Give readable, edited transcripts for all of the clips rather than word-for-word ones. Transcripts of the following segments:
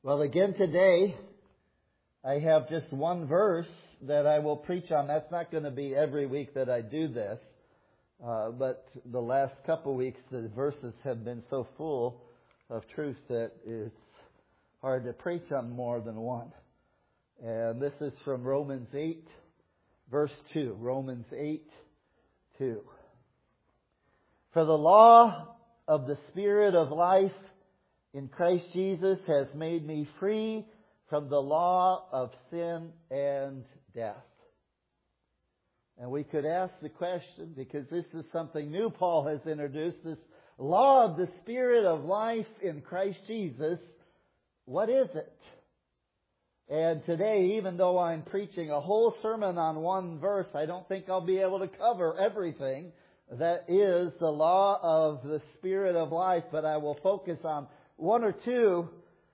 Well, again today, I have just one verse that I will preach on. That's not going to be every week that I do this. But the last couple weeks, the verses have been so full of truth that it's hard to preach on more than one. And this is from Romans 8, verse 2. Romans 8, 2. For the law of the Spirit of life in Christ Jesus has made me free from the law of sin and death. And we could ask the question, because this is something new Paul has introduced, this law of the Spirit of life in Christ Jesus, what is it? And today, even though I'm preaching a whole sermon on one verse, I don't think I'll be able to cover everything that is the law of the Spirit of life, but I will focus on one or two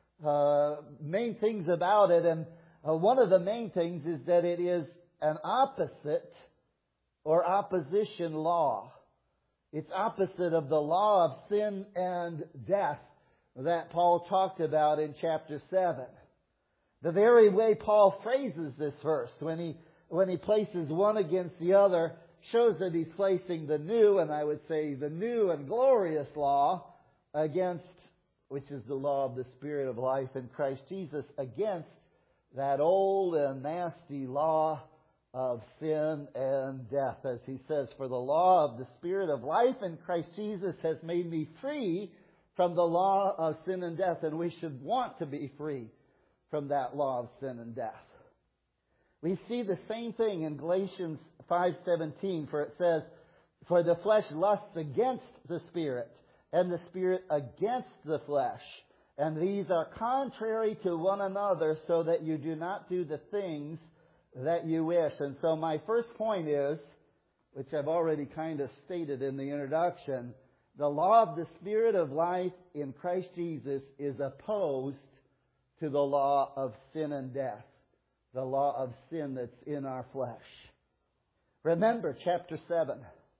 main things about it. And one of the main things is that it is an opposite or opposition law. It's opposite of the law of sin and death that Paul talked about in chapter 7. The very way Paul phrases this verse, when he places one against the other, shows that he's placing the new, and I would say the new and glorious law, against, which is the law of the Spirit of life in Christ Jesus, against that old and nasty law of sin and death. As he says, for the law of the Spirit of life in Christ Jesus has made me free from the law of sin and death. And we should want to be free from that law of sin and death. We see the same thing in Galatians 5:17, for it says, for the flesh lusts against the Spirit, and the Spirit against the flesh. And these are contrary to one another, so that you do not do the things that you wish. And so my first point is, which I've already kind of stated in the introduction, the law of the Spirit of life in Christ Jesus is opposed to the law of sin and death, the law of sin that's in our flesh. Remember chapter 7.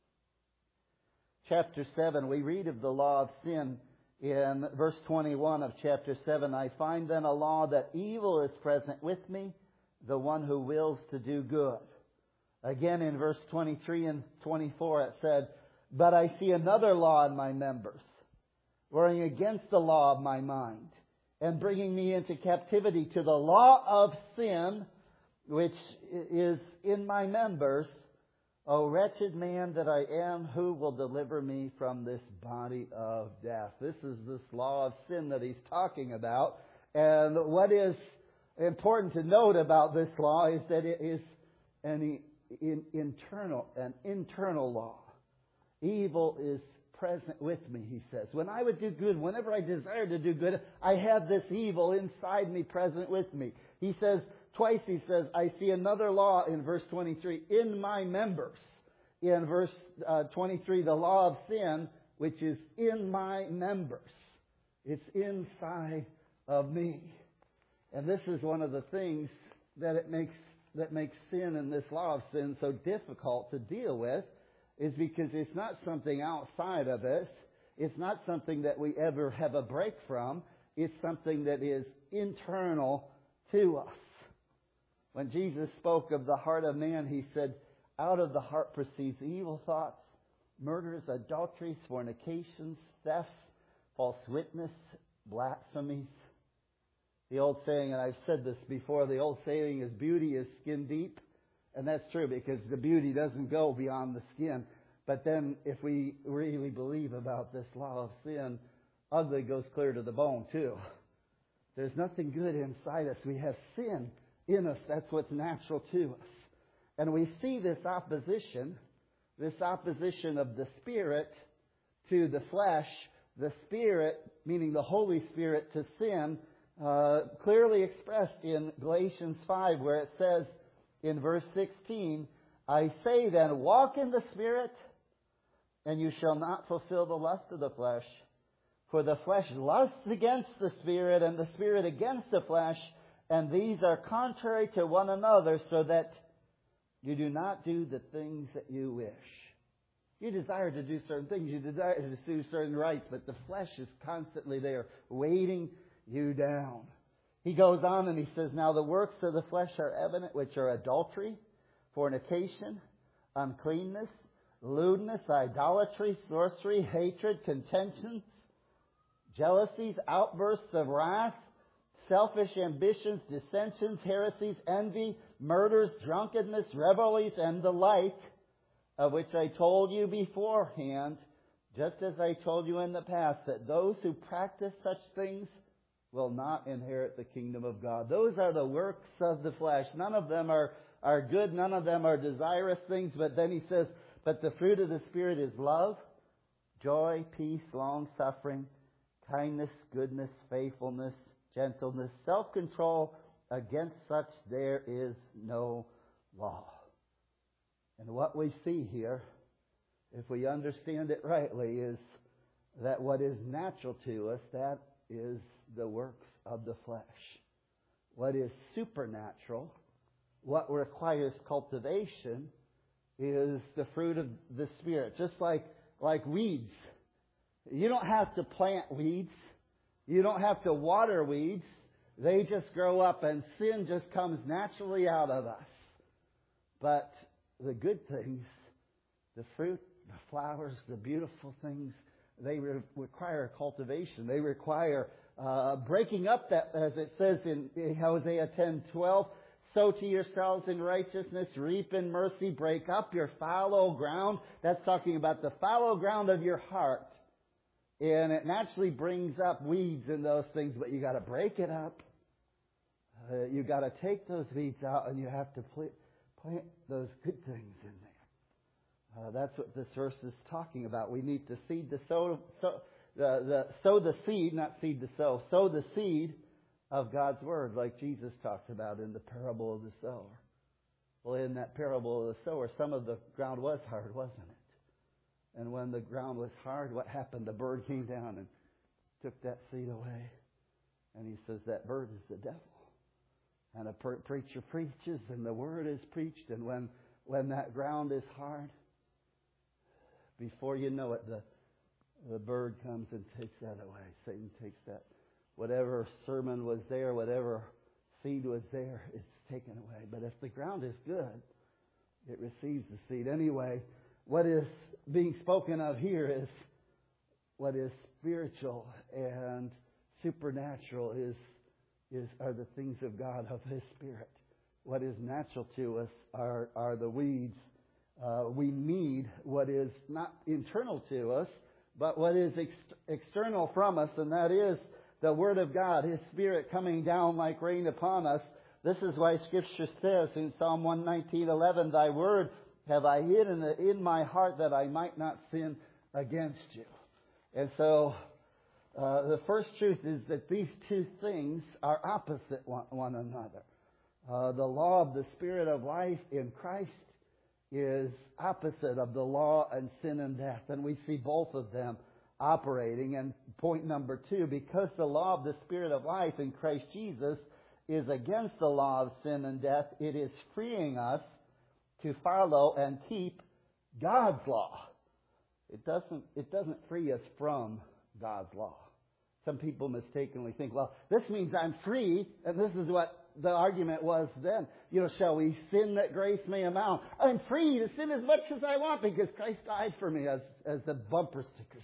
Chapter 7, we read of the law of sin in verse 21 of chapter 7. I find then a law that evil is present with me, the one who wills to do good. Again in verse 23 and 24 it said, but I see another law in my members, warring against the law of my mind, and bringing me into captivity to the law of sin, which is in my members. O wretched man that I am, who will deliver me from this body of death? This is this law of sin that he's talking about. And what is important to note about this law is that it is an internal law. Evil is present with me, he says. When I would do good, whenever I desire to do good, I have this evil inside me present with me. He says, twice he says, I see another law in verse 23, in my members. In verse 23, the law of sin, which is in my members. It's inside of me. And this is one of the things that makes sin and this law of sin so difficult to deal with, is because it's not something outside of us. It's not something that we ever have a break from. It's something that is internal to us. When Jesus spoke of the heart of man, he said, out of the heart proceeds evil thoughts, murders, adulteries, fornications, thefts, false witness, blasphemies. The old saying, and I've said this before, the old saying is beauty is skin deep. And that's true, because the beauty doesn't go beyond the skin. But then if we really believe about this law of sin, ugly goes clear to the bone too. There's nothing good inside us. We have sin in us. That's what's natural to us. And we see this opposition of the Spirit to the flesh, the Spirit, meaning the Holy Spirit, to sin, clearly expressed in Galatians 5, where it says in verse 16, I say then, walk in the Spirit, and you shall not fulfill the lust of the flesh. For the flesh lusts against the Spirit, and the Spirit against the flesh, and these are contrary to one another, so that you do not do the things that you wish. You desire to do certain things, you desire to do certain rights, but the flesh is constantly there, weighting you down. He goes on and he says, now the works of the flesh are evident, which are adultery, fornication, uncleanness, lewdness, idolatry, sorcery, hatred, contentions, jealousies, outbursts of wrath, selfish ambitions, dissensions, heresies, envy, murders, drunkenness, revelries, and the like, of which I told you beforehand, just as I told you in the past, that those who practice such things will not inherit the kingdom of God. Those are the works of the flesh. None of them are good. None of them are desirous things. But then he says, but the fruit of the Spirit is love, joy, peace, long-suffering, kindness, goodness, faithfulness, gentleness, self-control. Against such there is no law. And what we see here, if we understand it rightly, is that what is natural to us, that is the works of the flesh. What is supernatural, what requires cultivation, is the fruit of the Spirit. Just like weeds. You don't have to plant weeds. You don't have to water weeds. They just grow up, and sin just comes naturally out of us. But the good things, the fruit, the flowers, the beautiful things, they require cultivation. They require breaking up that, as it says in Hosea 10:12, sow to yourselves in righteousness, reap in mercy, break up your fallow ground. That's talking about the fallow ground of your heart. And it naturally brings up weeds and those things, but you got to break it up. You got to take those weeds out, and you have to plant those good things in there. That's what this verse is talking about. We need to sow the seed, not seed to sow. Sow the seed of God's Word, like Jesus talked about in the parable of the sower. Well, in that parable of the sower, some of the ground was hard, wasn't it? And when the ground was hard, what happened? The bird came down and took that seed away. And he says that bird is the devil. And a preacher preaches, and the Word is preached. And when that ground is hard, before you know it, the bird comes and takes that away. Satan takes that. Whatever sermon was there, whatever seed was there, it's taken away. But if the ground is good, it receives the seed. Anyway, what is being spoken of here is what is spiritual and supernatural are the things of God, of His Spirit. What is natural to us are the weeds. We need what is not internal to us, but what is external from us, and that is the Word of God, His Spirit coming down like rain upon us. This is why Scripture says in Psalm 119:11, Thy Word have I hidden in my heart that I might not sin against you. And so the first truth is that these two things are opposite one another. The law of the Spirit of life in Christ is opposite of the law and sin and death. And we see both of them operating. And point number two, because the law of the Spirit of life in Christ Jesus is against the law of sin and death, it is freeing us to follow and keep God's law. It doesn't free us from God's law. Some people mistakenly think, well, this means I'm free, and this is what the argument was then. Shall we sin that grace may amount? I'm free to sin as much as I want because Christ died for me, as the bumper sticker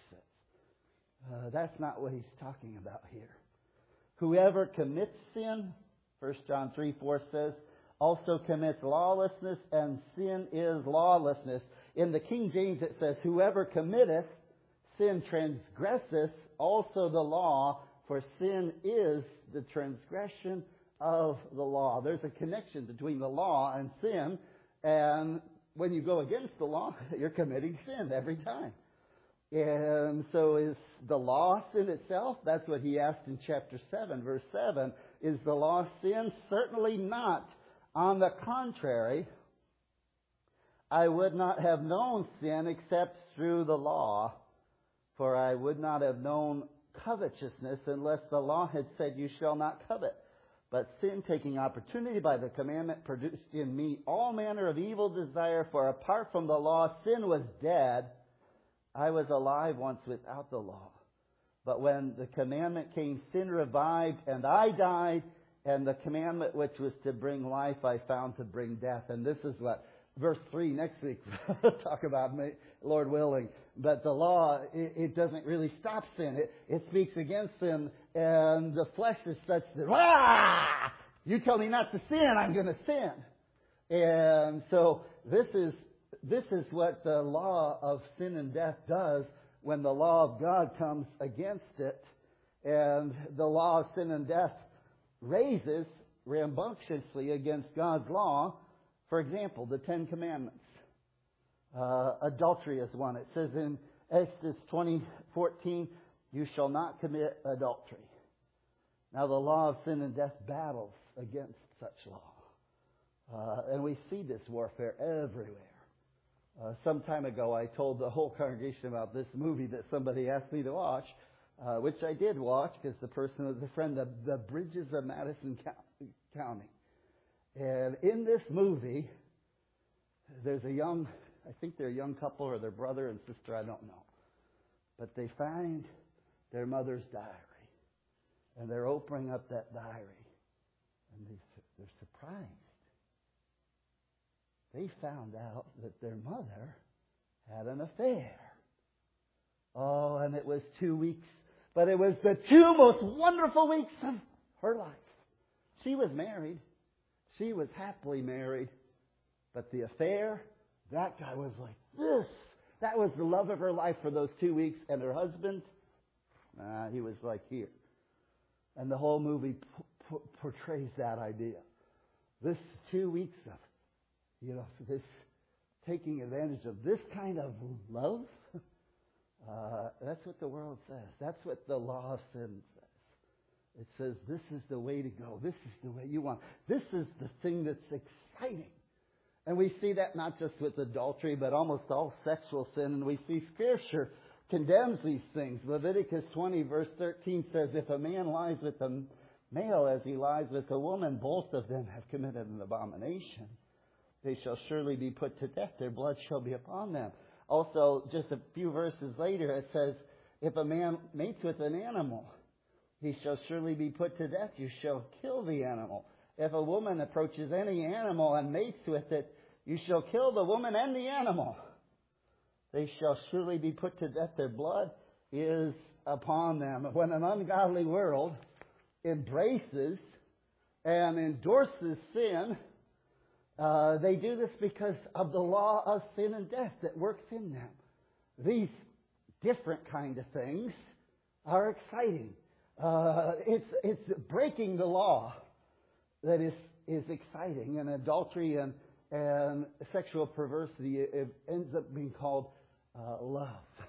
says. That's not what he's talking about here. Whoever commits sin, 1 John 3:4 says, also commits lawlessness, and sin is lawlessness. In the King James it says, whoever committeth sin transgresseth also the law, for sin is the transgression of the law. There's a connection between the law and sin, and when you go against the law, you're committing sin every time. And so is the law sin itself? That's what he asked in chapter 7, verse 7. Is the law sin? Certainly not. On the contrary, I would not have known sin except through the law, for I would not have known covetousness unless the law had said, you shall not covet. But sin, taking opportunity by the commandment, produced in me all manner of evil desire, for apart from the law, sin was dead. I was alive once without the law. But when the commandment came, sin revived, and I died And the commandment which was to bring life I found to bring death. And this is what verse 3 next week we'll talk about, Lord willing. But the law, it doesn't really stop sin. It speaks against sin. And the flesh is such that, you tell me not to sin, I'm going to sin. And so this is what the law of sin and death does when the law of God comes against it. And the law of sin and death raises rambunctiously against God's law. For example, the Ten Commandments. Adultery is one. It says in Exodus 20:14, you shall not commit adultery. Now the law of sin and death battles against such law. And we see this warfare everywhere. Some time ago I told the whole congregation about this movie that somebody asked me to watch, which I did watch because the person was a friend of The Bridges of Madison County. And in this movie, there's I think they're a young couple or their brother and sister, I don't know. But they find their mother's diary. And they're opening up that diary. And they're surprised. They found out that their mother had an affair. Oh, and it was 2 weeks. But it was the 2 most wonderful weeks of her life. She was married. She was happily married. But the affair, that guy was like this. That was the love of her life for those 2 weeks. And her husband, he was like here. And the whole movie portrays that idea. This 2 weeks of, this taking advantage of this kind of love. That's what the world says. That's what the law of sin says. It says this is the way to go. This is the way you want. This is the thing that's exciting. And we see that not just with adultery, but almost all sexual sin. And we see Scripture condemns these things. Leviticus 20 verse 13 says, if a man lies with a male as he lies with a woman, both of them have committed an abomination. They shall surely be put to death. Their blood shall be upon them. Also, just a few verses later, it says, if a man mates with an animal, he shall surely be put to death. You shall kill the animal. If a woman approaches any animal and mates with it, you shall kill the woman and the animal. They shall surely be put to death. Their blood is upon them. When an ungodly world embraces and endorses sin, they do this because of the law of sin and death that works in them. These different kind of things are exciting. It's breaking the law that is exciting. And adultery and sexual perversity, it ends up being called love.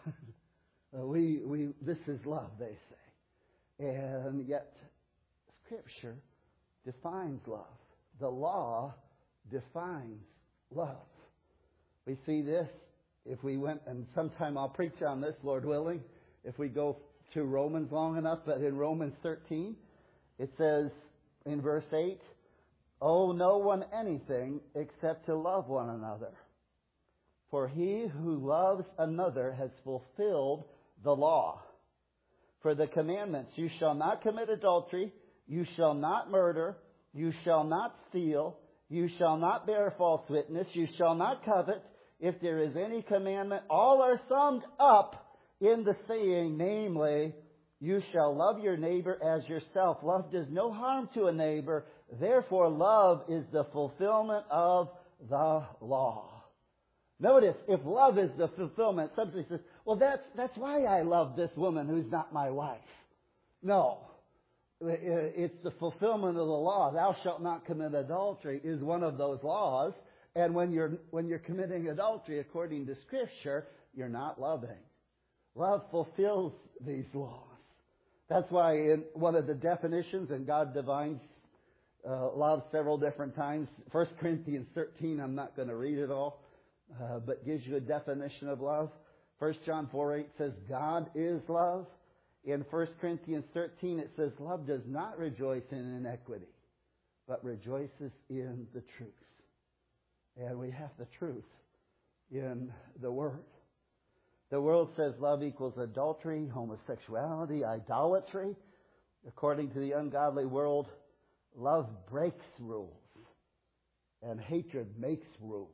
This is love, they say. And yet, Scripture defines love. The law defines love. We see this if we went, and sometime I'll preach on this, Lord willing, if we go to Romans long enough. But in Romans 13, it says in verse 8, owe no one anything except to love one another. For he who loves another has fulfilled the law. For the commandments, you shall not commit adultery, you shall not murder, you shall not steal, you shall not bear false witness, you shall not covet. If there is any commandment, all are summed up in the saying, namely, you shall love your neighbor as yourself. Love does no harm to a neighbor. Therefore, love is the fulfillment of the law. Notice, if love is the fulfillment, somebody says, well, that's why I love this woman who's not my wife. No. It's the fulfillment of the law. Thou shalt not commit adultery is one of those laws. And when you're committing adultery, according to Scripture, you're not loving. Love fulfills these laws. That's why in one of the definitions, and God defines love several different times. 1 Corinthians 13, I'm not going to read it all, but gives you a definition of love. 1 John 4:8 says, God is love. In 1 Corinthians 13, it says, love does not rejoice in iniquity, but rejoices in the truth. And we have the truth in the Word. The world says love equals adultery, homosexuality, idolatry. According to the ungodly world, Love breaks rules, and hatred makes rules.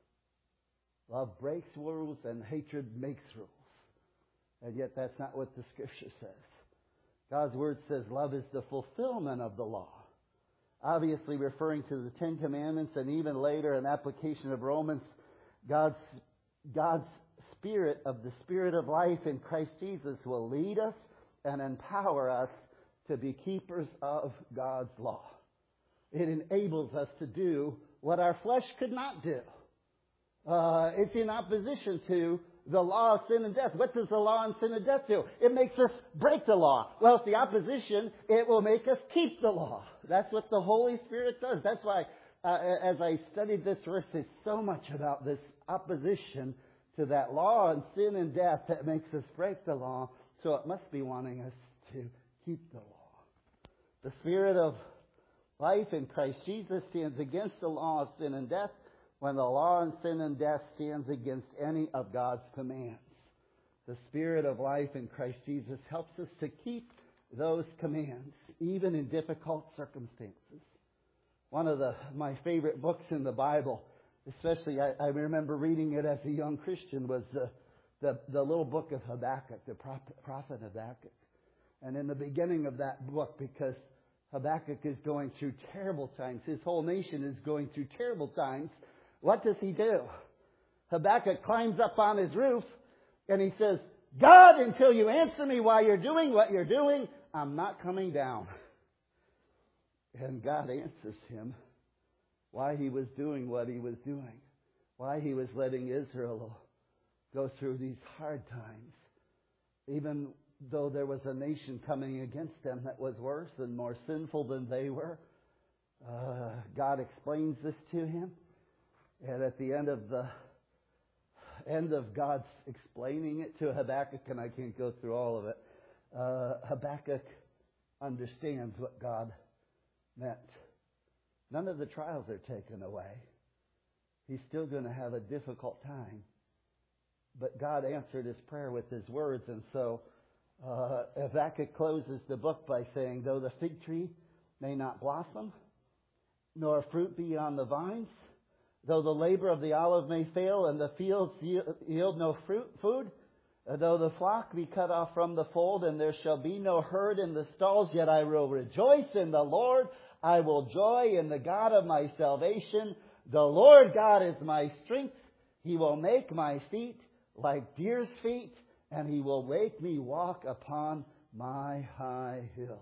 Love breaks rules, and hatred makes rules. And yet that's not what the Scripture says. God's Word says love is the fulfillment of the law. Obviously referring to the Ten Commandments, and even later an application of Romans, God's Spirit of the Spirit of life in Christ Jesus will lead us and empower us to be keepers of God's law. It enables us to do what our flesh could not do. It's in opposition to the law of sin and death. What does the law of sin and death do? It makes us break the law. Well, it's the opposition. It will make us keep the law. That's what the Holy Spirit does. That's why, as I studied this verse, it's so much about this opposition to that law and sin and death that makes us break the law. So it must be wanting us to keep the law. The Spirit of life in Christ Jesus stands against the law of sin and death, when the law of sin and death stands against any of God's commands. The Spirit of life in Christ Jesus helps us to keep those commands, even in difficult circumstances. One of my favorite books in the Bible, especially I remember reading it as a young Christian, was the little book of Habakkuk, the prophet Habakkuk. And in the beginning of that book, because Habakkuk is going through terrible times, his whole nation is going through terrible times, what does he do? Habakkuk climbs up on his roof and he says, God, until you answer me why you're doing what you're doing, I'm not coming down. And God answers him why he was doing what he was doing, why he was letting Israel go through these hard times, even though there was a nation coming against them that was worse and more sinful than they were. God explains this to him. And at the end of God's explaining it to Habakkuk, and I can't go through all of it, Habakkuk understands what God meant. None of the trials are taken away. He's still going to have a difficult time. But God answered his prayer with his words, and so Habakkuk closes the book by saying, though the fig tree may not blossom, nor fruit be on the vines, though the labor of the olive may fail and the fields yield no food, though the flock be cut off from the fold and there shall be no herd in the stalls, yet I will rejoice in the Lord. I will joy in the God of my salvation. The Lord God is my strength. He will make my feet like deer's feet, and he will make me walk upon my high hills.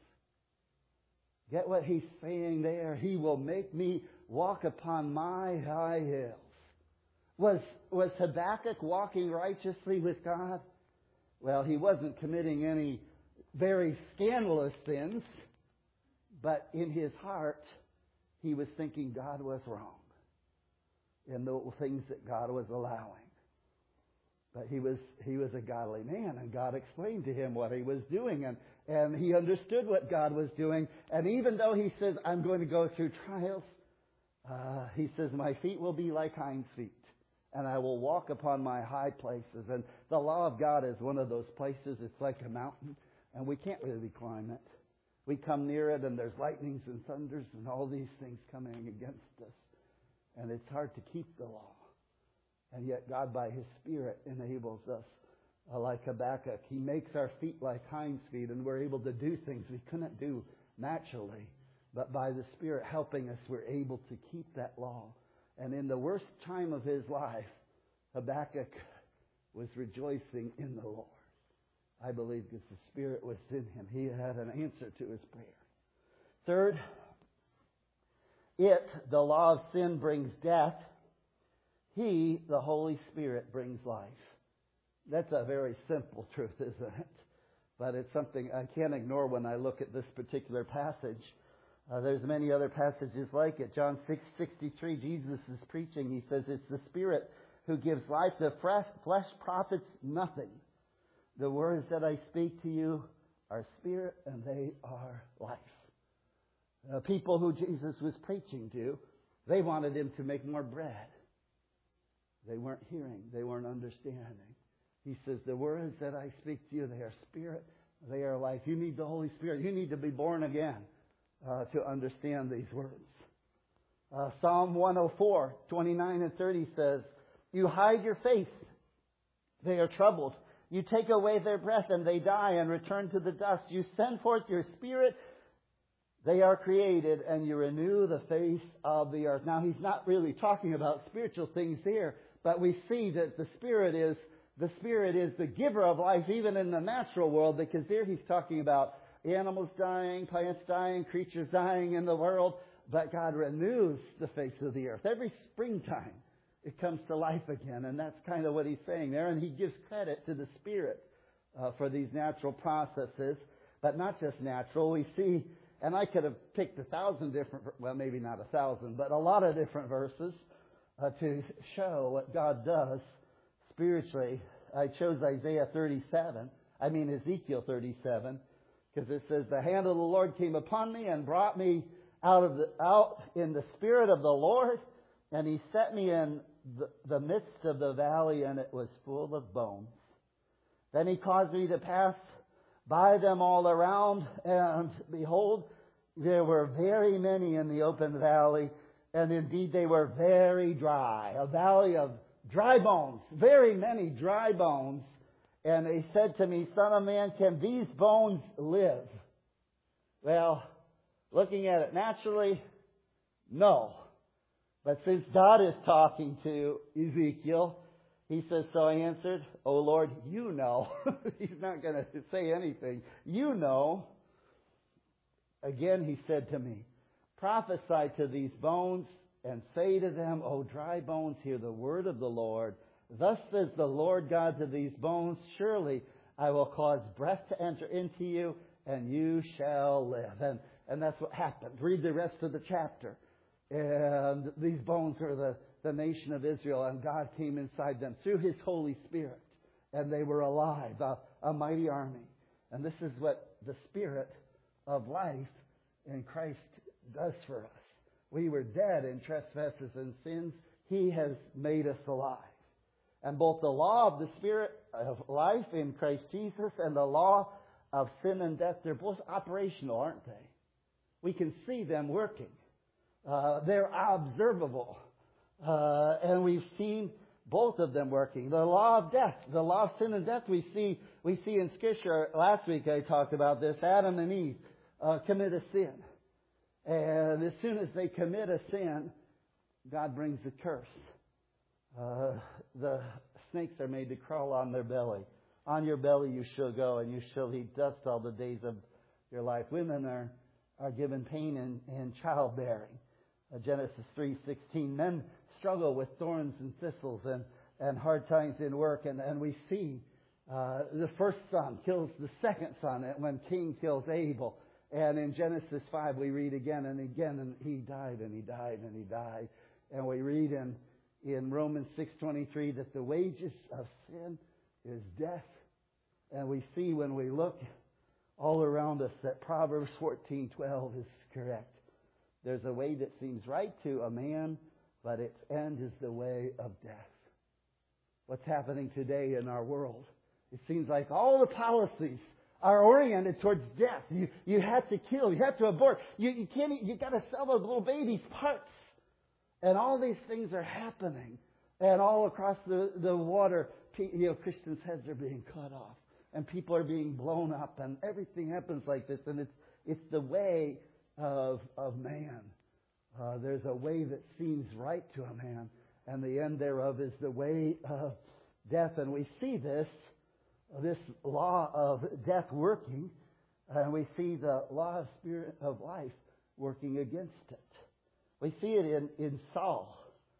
Get what he's saying there? He will make me walk upon my high hills. Was Habakkuk walking righteously with God? Well, he wasn't committing any very scandalous sins, but in his heart, he was thinking God was wrong in the things that God was allowing. But he was a godly man, and God explained to him what he was doing, and he understood what God was doing. And even though he says, I'm going to go through trials, he says, my feet will be like hinds feet, and I will walk upon my high places. And the law of God is one of those places. It's like a mountain, and we can't really climb it. We come near it, and there's lightnings and thunders and all these things coming against us. And it's hard to keep the law. And yet God, by his Spirit, enables us like Habakkuk. He makes our feet like hinds feet, and we're able to do things we couldn't do naturally. But by the Spirit helping us, we're able to keep that law. And in the worst time of his life, Habakkuk was rejoicing in the Lord. I believe because the Spirit was in him. He had an answer to his prayer. Third, the law of sin, brings death. He, the Holy Spirit, brings life. That's a very simple truth, isn't it? But it's something I can't ignore when I look at this particular passage. There's many other passages like it. John 6:63, Jesus is preaching. He says, it's the Spirit who gives life. The flesh profits nothing. The words that I speak to you are spirit and they are life. People who Jesus was preaching to, they wanted him to make more bread. They weren't hearing. They weren't understanding. He says, the words that I speak to you, they are spirit, they are life. You need the Holy Spirit. You need to be born again. to understand these words. Psalm 104, 29 and 30 says, "You hide your face, they are troubled. You take away their breath and they die and return to the dust. You send forth your Spirit, they are created, and you renew the face of the earth." Now, he's not really talking about spiritual things here, but we see that the Spirit is the giver of life even in the natural world, because there he's talking about animals dying, plants dying, creatures dying in the world. But God renews the face of the earth. Every springtime, it comes to life again. And that's kind of what he's saying there. And he gives credit to the Spirit for these natural processes. But not just natural. We see, and I could have picked 1,000 different, well, maybe not 1,000, but a lot of different verses to show what God does spiritually. I chose Ezekiel 37, because it says, "The hand of the Lord came upon me and brought me out in the spirit of the Lord, and he set me in the midst of the valley, and it was full of bones. Then he caused me to pass by them all around, and behold, there were very many in the open valley, and indeed they were very dry." A valley of dry bones, very many dry bones. "And he said to me, 'Son of man, can these bones live?'" Well, looking at it naturally, no. But since God is talking to Ezekiel, he says, "So I answered, 'O Lord, you know.'" He's not going to say anything. "You know." Again, he said to me, "Prophesy to these bones and say to them, 'O dry bones, hear the word of the Lord. Thus says the Lord God to these bones, surely I will cause breath to enter into you, and you shall live.'" And that's what happened. Read the rest of the chapter. And these bones are the nation of Israel, and God came inside them through His Holy Spirit. And they were alive, a mighty army. And this is what the Spirit of life in Christ does for us. We were dead in trespasses and sins. He has made us alive. And both the law of the Spirit of life in Christ Jesus and the law of sin and death, they're both operational, aren't they? We can see them working. They're observable. And we've seen both of them working. The law of death, the law of sin and death, we see in Scripture. Last week I talked about this. Adam and Eve commit a sin. And as soon as they commit a sin, God brings a curse. The snakes are made to crawl on their belly. "On your belly you shall go, and you shall eat dust all the days of your life." Women are given pain in childbearing. Genesis 3:16. Men struggle with thorns and thistles and hard times in work. And we see the first son kills the second son when Cain kills Abel. And in Genesis 5 we read again and again, and he died and he died and he died. And we read in Romans 6:23 that the wages of sin is death. And we see when we look all around us that Proverbs 14:12 is correct. There's a way that seems right to a man, but its end is the way of death. What's happening today in our world? It seems like all the policies are oriented towards death. You have to kill, you have to abort, you can't. You got to sell those little babies' parts, and all these things are happening, and all across the water, Christians' heads are being cut off. And people are being blown up, and everything happens like this. And it's the way of man. There's a way that seems right to a man, and the end thereof is the way of death. And we see this law of death working, and we see the law of Spirit of life working against it. We see it in Saul.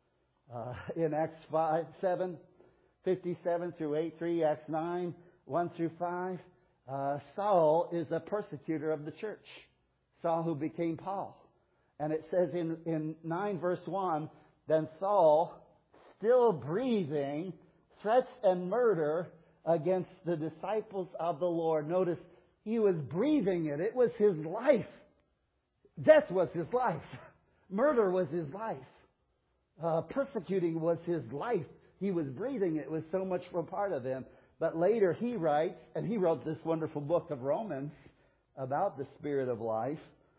In Acts 5:7, 57 through 8:3, Acts 9, 1 through 5, Saul is a persecutor of the church. Saul who became Paul. And it says in 9 verse 1, "Then Saul, still breathing threats and murder against the disciples of the Lord." Notice, he was breathing it. It was his life. Death was his life. Murder was his life. Persecuting was his life. He was breathing it. It was so much for part of him. But later he writes, and he wrote this wonderful book of Romans about the Spirit of life.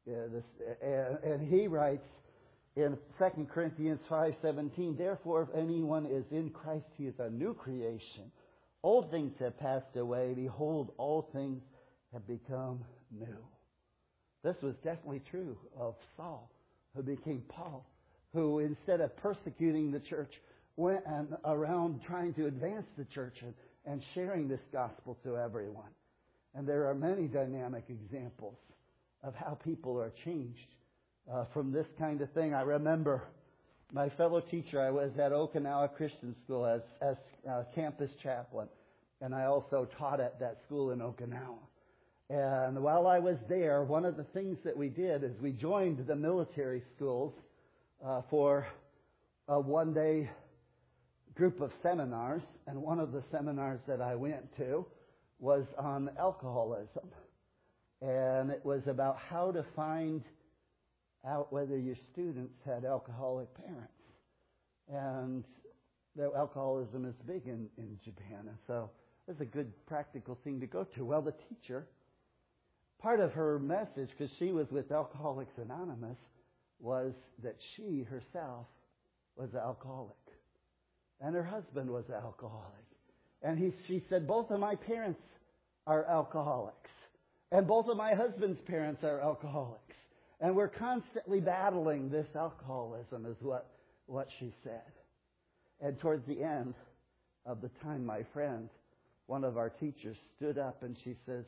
And he writes in 2 Corinthians 5:17, therefore, if anyone is in Christ, he is a new creation. Old things have passed away. Behold, all things have become new. This was definitely true of Saul, who became Paul, who instead of persecuting the church, went around trying to advance the church and sharing this gospel to everyone. And there are many dynamic examples of how people are changed from this kind of thing. I remember my fellow teacher. I was at Okinawa Christian School as campus chaplain, and I also taught at that school in Okinawa. And while I was there, one of the things that we did is we joined the military schools for a one-day group of seminars. And one of the seminars that I went to was on alcoholism. And it was about how to find out whether your students had alcoholic parents. And the alcoholism is big in Japan. And so it was a good practical thing to go to. Well, the teacher, part of her message, because she was with Alcoholics Anonymous, was that she herself was an alcoholic. And her husband was an alcoholic. And she said, both of my parents are alcoholics. And both of my husband's parents are alcoholics. And we're constantly battling this alcoholism, is what she said. And towards the end of the time, my friend, one of our teachers, stood up and she says,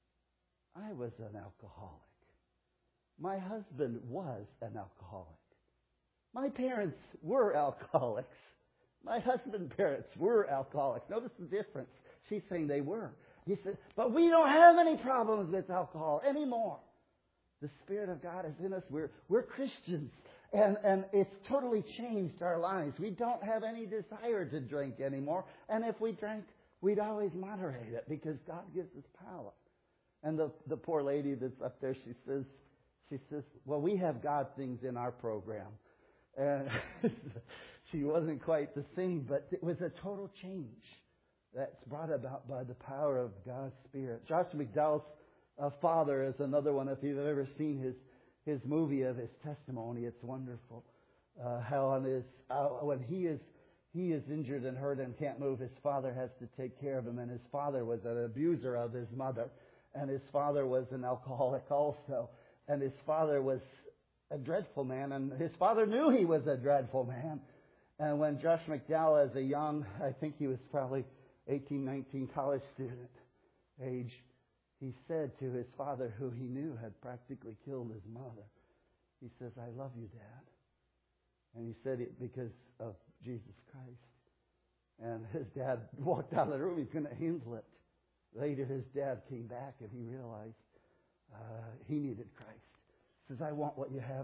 I was an alcoholic. My husband was an alcoholic. My parents were alcoholics. My husband's parents were alcoholics. Notice the difference. She's saying they were. He said, but we don't have any problems with alcohol anymore. The Spirit of God is in us. We're Christians. And it's totally changed our lives. We don't have any desire to drink anymore. And if we drank, we'd always moderate it because God gives us power. And the poor lady that's up there, she says, well, we have God things in our program. And she wasn't quite the same, but it was a total change that's brought about by the power of God's Spirit. Josh McDowell's father is another one. If you've ever seen his movie of his testimony, it's wonderful. How when he is injured and hurt and can't move, his father has to take care of him. And his father was an abuser of his mother. And his father was an alcoholic also. And his father was a dreadful man. And his father knew he was a dreadful man. And when Josh McDowell, as a young, I think he was probably 18, 19 college student age, he said to his father, who he knew had practically killed his mother, he says, I love you, Dad. And he said it because of Jesus Christ. And his dad walked out of the room. He's going to handle it. Later, his dad came back and he realized he needed Christ. He says, I want what you have,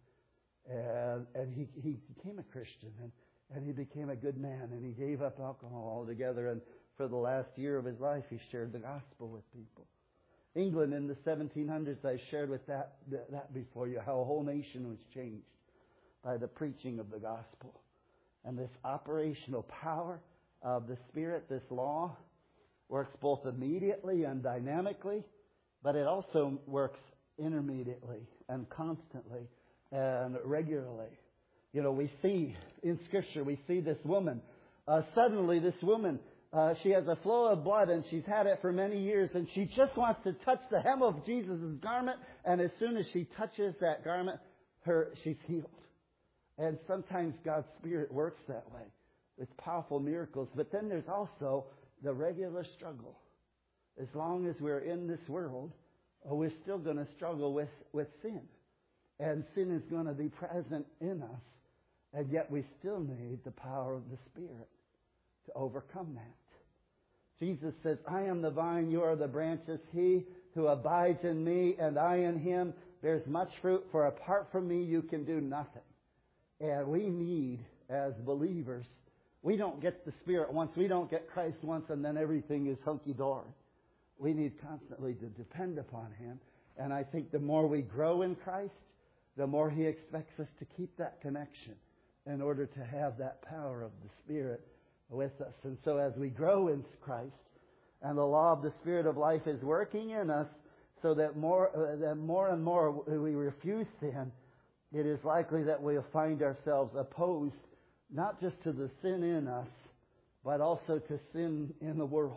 son. And he became a Christian and he became a good man and he gave up alcohol altogether. And for the last year of his life, he shared the gospel with people. England in the 1700s, I shared with that before you, how a whole nation was changed by the preaching of the gospel. And this operational power of the Spirit, this law, works both immediately and dynamically, but it also works intermediately and constantly and regularly. You know, we see in Scripture, we see this woman. Suddenly this woman, she has a flow of blood and she's had it for many years and she just wants to touch the hem of Jesus' garment, and as soon as she touches that garment, she's healed. And sometimes God's Spirit works that way with powerful miracles. But then there's also the regular struggle. As long as we're in this world, we're still going to struggle with sin. And sin is going to be present in us. And yet we still need the power of the Spirit to overcome that. Jesus says, I am the vine, you are the branches. He who abides in me and I in him bears much fruit, for apart from me you can do nothing. And we need, as believers, we don't get the Spirit once, we don't get Christ once, and then everything is hunky-dory. We need constantly to depend upon him. And I think the more we grow in Christ, the more he expects us to keep that connection in order to have that power of the Spirit with us. And so as we grow in Christ, and the law of the Spirit of life is working in us, so that more and more we refuse sin, it is likely that we'll find ourselves opposed not just to the sin in us, but also to sin in the world.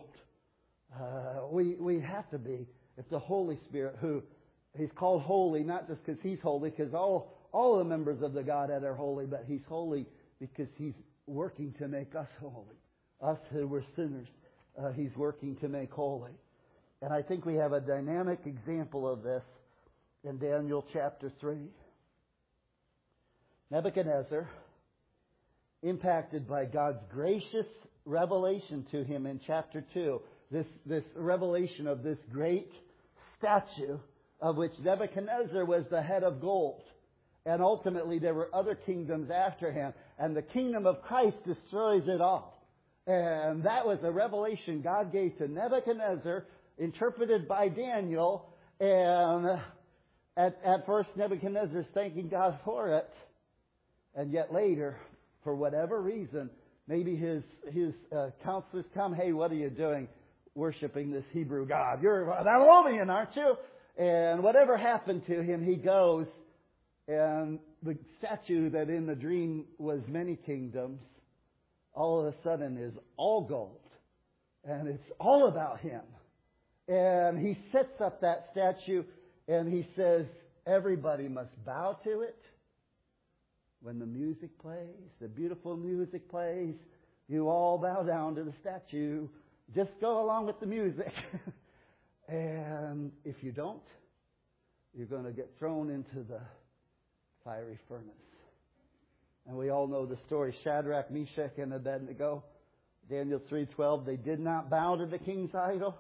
We have to be. If the Holy Spirit, who He's called holy, not just because He's holy, because all the members of the Godhead are holy, but He's holy because He's working to make us holy. Us who were sinners, He's working to make holy. And I think we have a dynamic example of this in Daniel chapter 3. Nebuchadnezzar, impacted by God's gracious revelation to him in chapter 2, this revelation of this great statue of which Nebuchadnezzar was the head of gold. And ultimately there were other kingdoms after him. And the kingdom of Christ destroys it all. And that was a revelation God gave to Nebuchadnezzar, interpreted by Daniel. And at first Nebuchadnezzar's thanking God for it. And yet later, for whatever reason, maybe his counselors come, hey, what are you doing worshiping this Hebrew God? You're a Babylonian, aren't you? And whatever happened to him, he goes, and the statue that in the dream was many kingdoms, all of a sudden is all gold. And it's all about him. And he sets up that statue, and he says, everybody must bow to it. When the music plays, the beautiful music plays, you all bow down to the statue. Just go along with the music. And if you don't, you're going to get thrown into the fiery furnace. And we all know the story. Shadrach, Meshach, and Abednego. Daniel 3:12, they did not bow to the king's idol.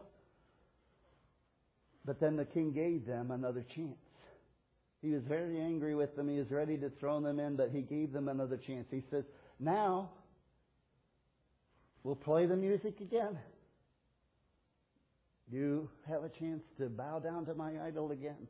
But then the king gave them another chance. He was very angry with them. He was ready to throw them in, but he gave them another chance. He says, now, we'll play the music again. You have a chance to bow down to my idol again.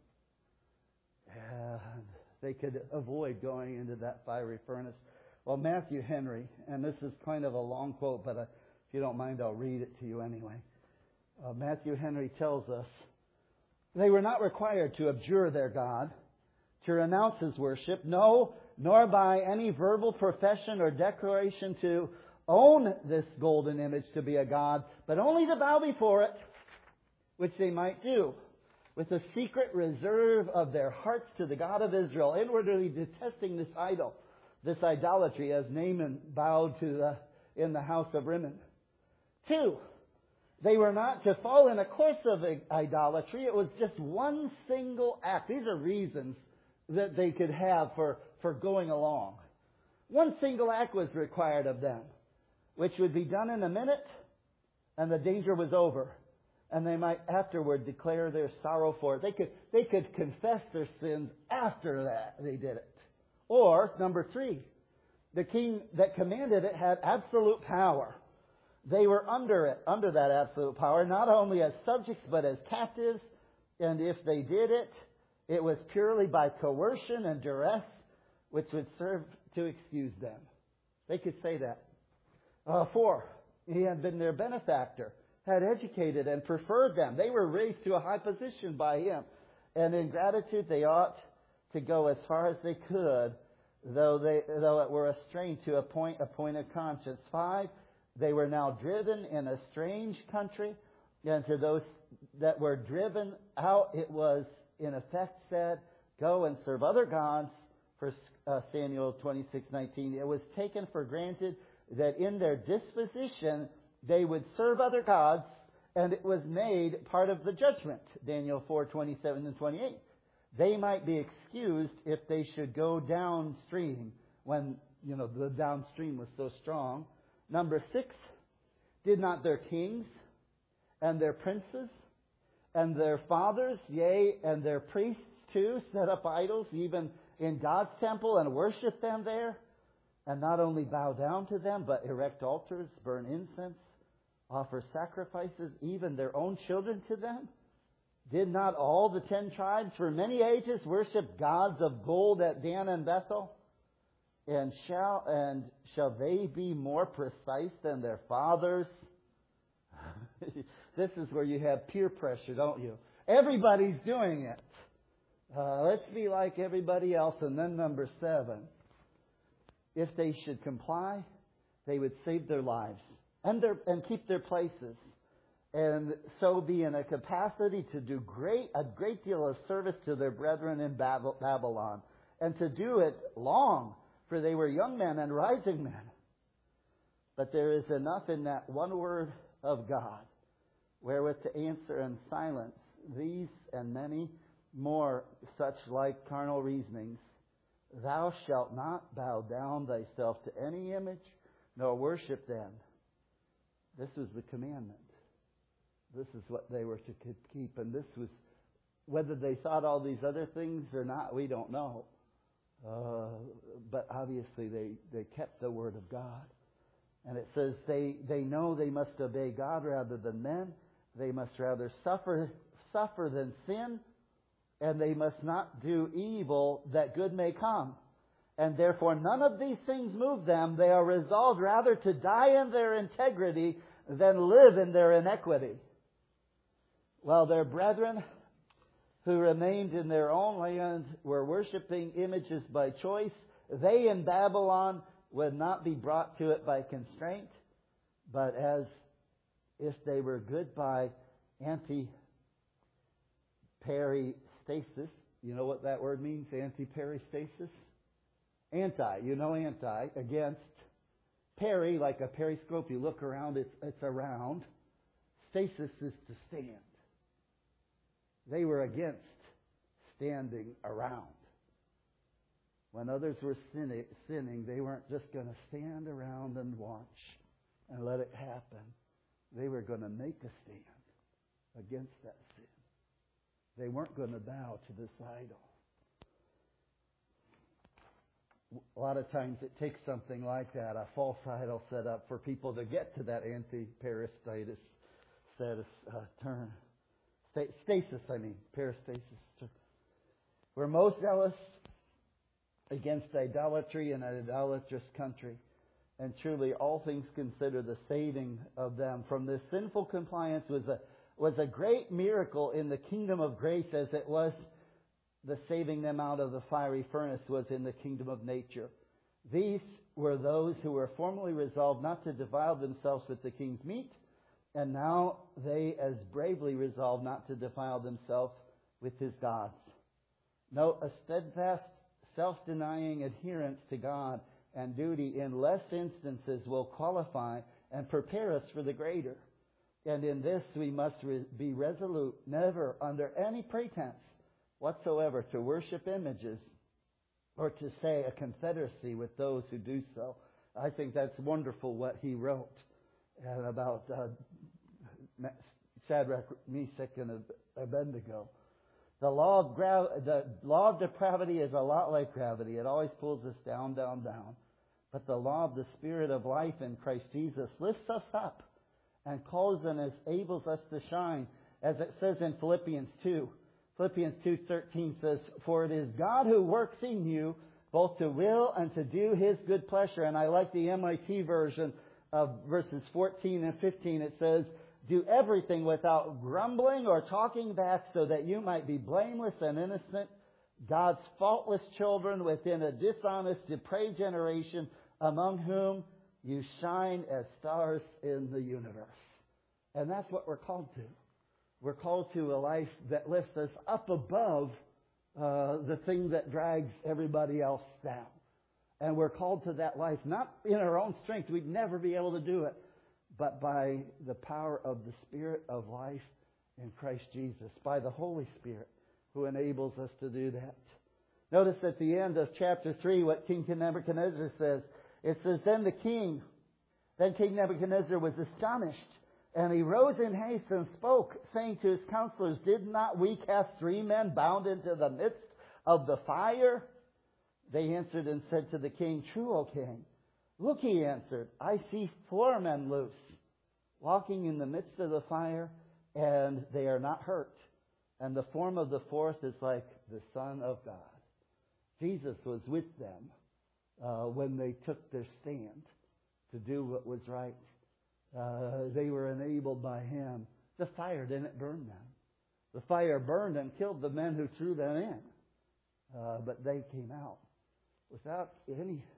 And they could avoid going into that fiery furnace. Well, Matthew Henry, and this is kind of a long quote, but if you don't mind, I'll read it to you anyway. Matthew Henry tells us, they were not required to abjure their God, to renounce His worship, no, nor by any verbal profession or declaration to own this golden image to be a god, but only to bow before it, which they might do, with a secret reserve of their hearts to the God of Israel, inwardly detesting this idol, this idolatry, as Naaman bowed to in the house of Rimmon. 2, they were not to fall in a course of idolatry. It was just one single act. These are reasons that they could have for going along. One single act was required of them, which would be done in a minute, and the danger was over. And they might afterward declare their sorrow for it. They could confess their sins after that they did it. Or, number 3, the king that commanded it had absolute power. They were under that absolute power, not only as subjects but as captives. And if they did it, it was purely by coercion and duress, which would serve to excuse them. They could say that. 4, he had been their benefactor, had educated and preferred them. They were raised to a high position by him. And in gratitude, they ought to go as far as they could, though it were a strain to a point of conscience. 5, they were now driven in a strange country, and to those that were driven out, it was in effect said, go and serve other gods. 1 Samuel 26:19. It was taken for granted that in their disposition they would serve other gods, and it was made part of the judgment. Daniel 4:27 and 28. They might be excused if they should go downstream when, the downstream was so strong. Number 6, did not their kings and their princes and their fathers, yea, and their priests too, set up idols even in God's temple and worship them there? And not only bow down to them, but erect altars, burn incense, offer sacrifices, even their own children to them? Did not all the 10 tribes for many ages worship gods of gold at Dan and Bethel? And shall they be more precise than their fathers? This is where you have peer pressure, don't you? Everybody's doing it. Let's be like everybody else. And then number 7, if they should comply, they would save their lives and keep their places, and so be in a capacity to do a great deal of service to their brethren in Babylon, and to do it long, for they were young men and rising men. But there is enough in that one word of God wherewith to answer and silence these and many more such like carnal reasonings. Thou shalt not bow down thyself to any image, nor worship them. This was the commandment. This is what they were to keep. And this was, whether they thought all these other things or not, we don't know. But obviously they kept the word of God. And it says they know they must obey God rather than men. They must rather suffer than sin. And they must not do evil that good may come. And therefore none of these things move them. They are resolved rather to die in their integrity than live in their iniquity. While their brethren who remained in their own land were worshiping images by choice, they in Babylon would not be brought to it by constraint, but as if they were good by antiperistasis. You know what that word means, antiperistasis? Anti, against. Peri, like a periscope, you look around, it's around. Stasis is to stand. They were against standing around. When others were sinning, they weren't just going to stand around and watch and let it happen. They were going to make a stand against that sin. They weren't going to bow to this idol. A lot of times it takes something like that, a false idol set up, for people to get to that anti-peristasis term. Peristasis. We're most zealous against idolatry in an idolatrous country. And truly, all things considered, the saving of them from this sinful compliance was a great miracle in the kingdom of grace, as it was the saving them out of the fiery furnace was in the kingdom of nature. These were those who were formerly resolved not to defile themselves with the king's meat, and now they as bravely resolve not to defile themselves with his gods. No, a steadfast, self-denying adherence to God and duty in less instances will qualify and prepare us for the greater. And in this we must be resolute, never under any pretense whatsoever to worship images or to say a confederacy with those who do so. I think that's wonderful what he wrote about Shadrach, Meshach, and Abednego. The law of depravity is a lot like gravity. It always pulls us down, down, down. But the law of the Spirit of life in Christ Jesus lifts us up and calls and enables us to shine. As it says in Philippians 2. Philippians 2:13 says, "For it is God who works in you both to will and to do His good pleasure." And I like the MIT version of verses 14 and 15. It says, "Do everything without grumbling or talking back, so that you might be blameless and innocent, God's faultless children within a dishonest, depraved generation, among whom you shine as stars in the universe." And that's what we're called to. We're called to a life that lifts us up above the thing that drags everybody else down. And we're called to that life, not in our own strength. We'd never be able to do it. But by the power of the Spirit of life in Christ Jesus. By the Holy Spirit who enables us to do that. Notice at the end of chapter 3 what King Nebuchadnezzar says. It says, Then King Nebuchadnezzar was astonished. And he rose in haste and spoke, saying to his counselors, "Did not we cast 3 men bound into the midst of the fire?" They answered and said to the king, "True, O king." "Look," he answered, "I see 4 men loose, walking in the midst of the fire, and they are not hurt. And the form of the 4th is like the Son of God." Jesus was with them when they took their stand to do what was right. They were enabled by Him. The fire didn't burn them. The fire burned and killed the men who threw them in. But they came out without any